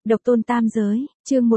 Độc tôn tam giới, chương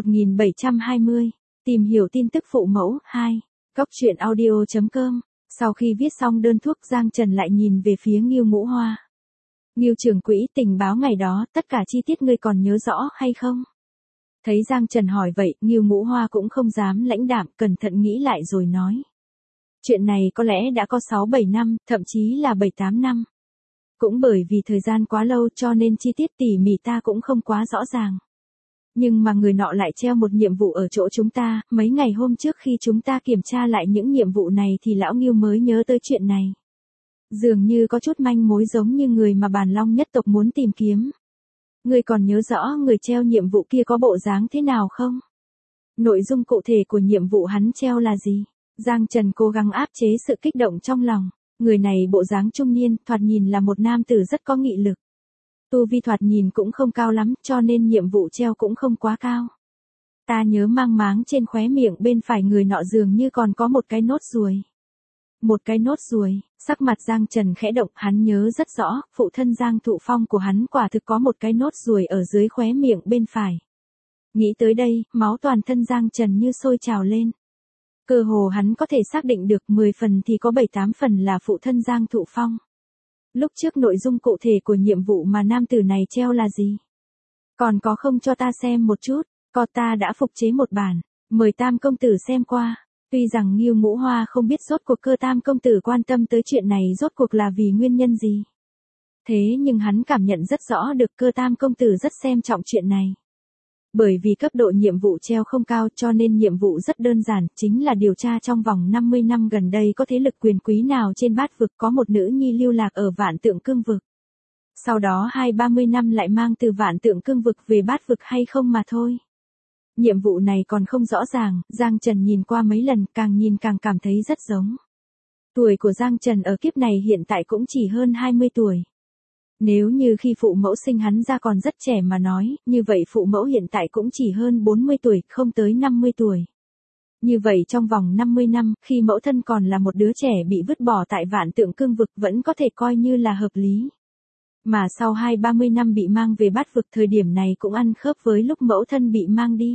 1720, tìm hiểu tin tức phụ mẫu, 2, Cóc truyện audio.com. Sau khi viết xong đơn thuốc, Giang Trần lại nhìn về phía Ngưu Ngũ Hoa. Ngưu trưởng quỹ, tình báo ngày đó, tất cả chi tiết ngươi còn nhớ rõ hay không? Thấy Giang Trần hỏi vậy, Ngưu Ngũ Hoa cũng không dám lãnh đạm, cẩn thận nghĩ lại rồi nói. Chuyện này có lẽ đã có 6-7 năm, thậm chí là 7-8 năm. Cũng bởi vì thời gian quá lâu cho nên chi tiết tỉ mỉ ta cũng không quá rõ ràng. Nhưng mà người nọ lại treo một nhiệm vụ ở chỗ chúng ta, mấy ngày hôm trước khi chúng ta kiểm tra lại những nhiệm vụ này thì lão Ngưu mới nhớ tới chuyện này. Dường như có chút manh mối giống như người mà Bàn Long nhất tộc muốn tìm kiếm. Ngươi còn nhớ rõ người treo nhiệm vụ kia có bộ dáng thế nào không? Nội dung cụ thể của nhiệm vụ hắn treo là gì? Giang Trần cố gắng áp chế sự kích động trong lòng. Người này bộ dáng trung niên, thoạt nhìn là một nam tử rất có nghị lực. Tu vi thoạt nhìn cũng không cao lắm, cho nên nhiệm vụ treo cũng không quá cao. Ta nhớ mang máng trên khóe miệng bên phải người nọ dường như còn có một cái nốt ruồi. Một cái nốt ruồi, sắc mặt Giang Trần khẽ động, hắn nhớ rất rõ, phụ thân Giang Thụ Phong của hắn quả thực có một cái nốt ruồi ở dưới khóe miệng bên phải. Nghĩ tới đây, máu toàn thân Giang Trần như sôi trào lên. Cơ hồ hắn có thể xác định được 10 phần thì có 7-8 phần là phụ thân Giang Thụ Phong. Lúc trước nội dung cụ thể của nhiệm vụ mà nam tử này treo là gì? Còn có không cho ta xem một chút, có ta đã phục chế một bản, mời Tam công tử xem qua. Tuy rằng Ngưu Ngũ Hoa không biết rốt cuộc Cơ Tam công tử quan tâm tới chuyện này rốt cuộc là vì nguyên nhân gì. Thế nhưng hắn cảm nhận rất rõ được Cơ Tam công tử rất xem trọng chuyện này. Bởi vì cấp độ nhiệm vụ treo không cao cho nên nhiệm vụ rất đơn giản, chính là điều tra trong vòng 50 năm gần đây có thế lực quyền quý nào trên bát vực có một nữ nhi lưu lạc ở Vạn Tượng Cương vực. Sau đó 20-30 năm lại mang từ Vạn Tượng Cương vực về bát vực hay không mà thôi. Nhiệm vụ này còn không rõ ràng, Giang Trần nhìn qua mấy lần, càng nhìn càng cảm thấy rất giống. Tuổi của Giang Trần ở kiếp này hiện tại cũng chỉ hơn 20 tuổi. Nếu như khi phụ mẫu sinh hắn ra còn rất trẻ mà nói, như vậy phụ mẫu hiện tại cũng chỉ hơn 40 tuổi, không tới 50 tuổi. Như vậy trong vòng 50 năm, khi mẫu thân còn là một đứa trẻ bị vứt bỏ tại Vạn Tượng Cương vực vẫn có thể coi như là hợp lý. Mà sau 20-30 năm bị mang về bát vực, thời điểm này cũng ăn khớp với lúc mẫu thân bị mang đi.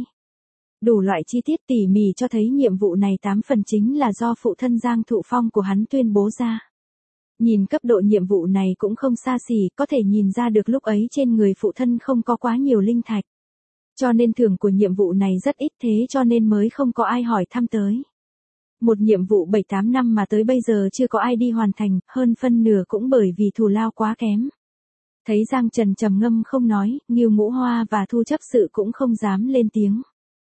Đủ loại chi tiết tỉ mỉ cho thấy nhiệm vụ này 8 phần chính là do phụ thân Giang Thụ Phong của hắn tuyên bố ra. Nhìn cấp độ nhiệm vụ này cũng không xa xỉ, có thể nhìn ra được lúc ấy trên người phụ thân không có quá nhiều linh thạch. Cho nên thưởng của nhiệm vụ này rất ít, thế cho nên mới không có ai hỏi thăm tới. Một nhiệm vụ 7-8 năm mà tới bây giờ chưa có ai đi hoàn thành, hơn phân nửa cũng bởi vì thù lao quá kém. Thấy Giang Trần trầm ngâm không nói, Ngưu Ngũ Hoa và Thu chấp sự cũng không dám lên tiếng.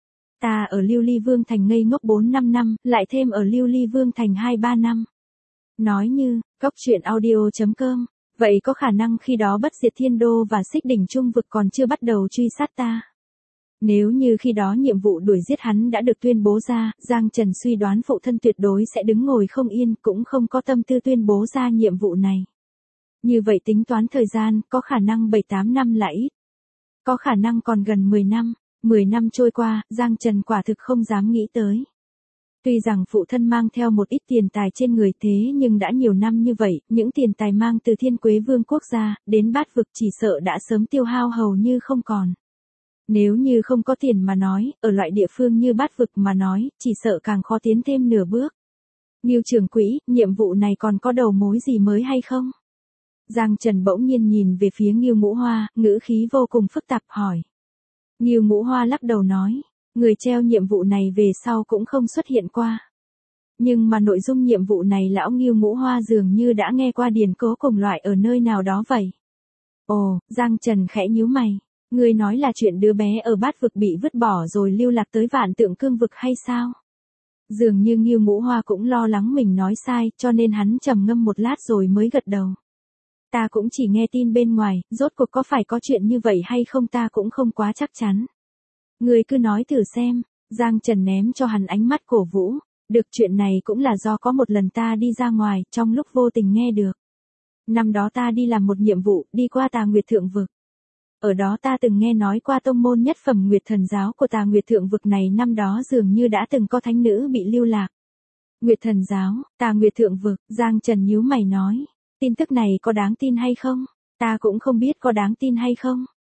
Ta ở Lưu Ly Vương Thành ngây ngốc 4-5 năm, lại thêm ở Lưu Ly Vương Thành 2-3 năm. Nói như, Cóc truyện audio.com, vậy có khả năng khi đó Bất Diệt Thiên Đô và Xích Đỉnh Trung vực còn chưa bắt đầu truy sát ta. Nếu như khi đó nhiệm vụ đuổi giết hắn đã được tuyên bố ra, Giang Trần suy đoán phụ thân tuyệt đối sẽ đứng ngồi không yên, cũng không có tâm tư tuyên bố ra nhiệm vụ này. Như vậy tính toán thời gian, có khả năng 7-8 năm là ít. Có khả năng còn gần 10 năm. 10 năm trôi qua, Giang Trần quả thực không dám nghĩ tới. Tuy rằng phụ thân mang theo một ít tiền tài trên người thế nhưng đã nhiều năm như vậy, những tiền tài mang từ Thiên Quế Vương quốc gia, đến bát vực chỉ sợ đã sớm tiêu hao hầu như không còn. Nếu như không có tiền mà nói, ở loại địa phương như bát vực mà nói, chỉ sợ càng khó tiến thêm nửa bước. Ngưu trưởng quỹ, nhiệm vụ này còn có đầu mối gì mới hay không? Giang Trần bỗng nhiên nhìn về phía Ngưu Ngũ Hoa, ngữ khí vô cùng phức tạp hỏi. Ngưu Ngũ Hoa lắc đầu nói, người treo nhiệm vụ này về sau cũng không xuất hiện qua. Nhưng mà nội dung nhiệm vụ này lão Ngưu Ngũ Hoa dường như đã nghe qua điển cố cùng loại ở nơi nào đó vậy. Ồ, Giang Trần khẽ nhíu mày, người nói là chuyện đứa bé ở bát vực bị vứt bỏ rồi lưu lạc tới Vạn Tượng Cương vực hay sao? Dường như Ngưu Ngũ Hoa cũng lo lắng mình nói sai, cho nên hắn trầm ngâm một lát rồi mới gật đầu. Ta cũng chỉ nghe tin bên ngoài, rốt cuộc có phải có chuyện như vậy hay không ta cũng không quá chắc chắn. Người cứ nói thử xem, Giang Trần ném cho hắn ánh mắt cổ vũ, được chuyện này cũng là do có một lần ta đi ra ngoài, trong lúc vô tình nghe được. Năm đó ta đi làm một nhiệm vụ, đi qua Tà Nguyệt Thượng vực. Ở đó ta từng nghe nói qua tông môn nhất phẩm Nguyệt Thần giáo của Tà Nguyệt Thượng vực này năm đó dường như đã từng có thánh nữ bị lưu lạc. Nguyệt Thần giáo, Tà Nguyệt Thượng vực, Giang Trần nhíu mày nói. Tin tức này có đáng tin hay không? Ta cũng không biết có đáng tin hay không.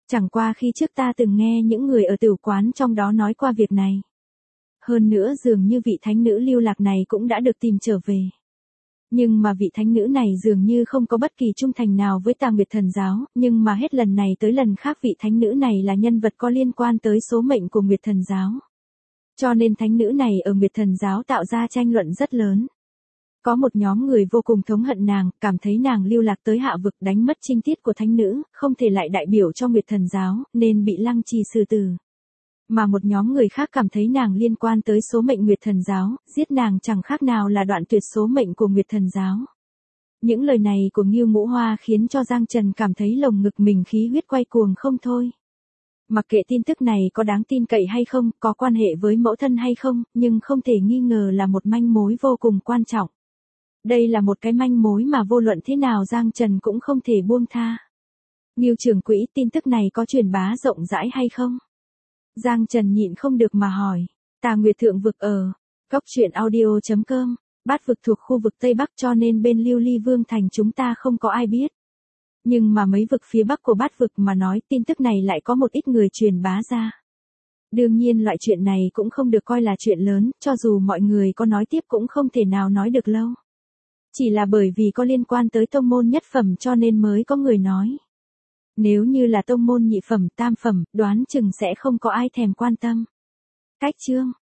Chẳng qua khi trước ta từng nghe những người ở tửu quán trong đó nói qua việc này. Hơn nữa dường như vị thánh nữ lưu lạc này cũng đã được tìm trở về. Nhưng mà vị thánh nữ này dường như không có bất kỳ trung thành nào với Tà Nguyệt Thần Giáo, nhưng mà hết lần này tới lần khác vị thánh nữ này là nhân vật có liên quan tới số mệnh của Nguyệt Thần Giáo. Cho nên thánh nữ này ở Nguyệt Thần Giáo tạo ra tranh luận rất lớn. Có một nhóm người vô cùng thống hận nàng, cảm thấy nàng lưu lạc tới hạ vực đánh mất trinh tiết của thánh nữ, không thể lại đại biểu cho Nguyệt Thần Giáo, nên bị lăng trì xử tử. Mà một nhóm người khác cảm thấy nàng liên quan tới số mệnh Nguyệt Thần Giáo, giết nàng chẳng khác nào là đoạn tuyệt số mệnh của Nguyệt Thần Giáo. Những lời này của Ngưu Ngũ Hoa khiến cho Giang Trần cảm thấy lồng ngực mình khí huyết quay cuồng không thôi. Mặc kệ tin tức này có đáng tin cậy hay không, có quan hệ với mẫu thân hay không, nhưng không thể nghi ngờ là một manh mối vô cùng quan trọng. Đây là một cái manh mối mà vô luận thế nào Giang Trần cũng không thể buông tha. Ngưu trưởng quỹ, tin tức này có truyền bá rộng rãi hay không? Giang Trần nhịn không được mà hỏi. Tà Nguyệt Thượng Vực ở Cốc Truyện Audio.com, Bát Vực thuộc khu vực Tây Bắc cho nên bên Lưu Ly Vương Thành chúng ta không có ai biết. Nhưng mà mấy vực phía Bắc của Bát Vực mà nói tin tức này lại có một ít người truyền bá ra. Đương nhiên loại chuyện này cũng không được coi là chuyện lớn, cho dù mọi người có nói tiếp cũng không thể nào nói được lâu. Chỉ là bởi vì có liên quan tới tông môn nhất phẩm cho nên mới có người nói. Nếu như là tông môn nhị phẩm, tam phẩm, đoán chừng sẽ không có ai thèm quan tâm. Cách chương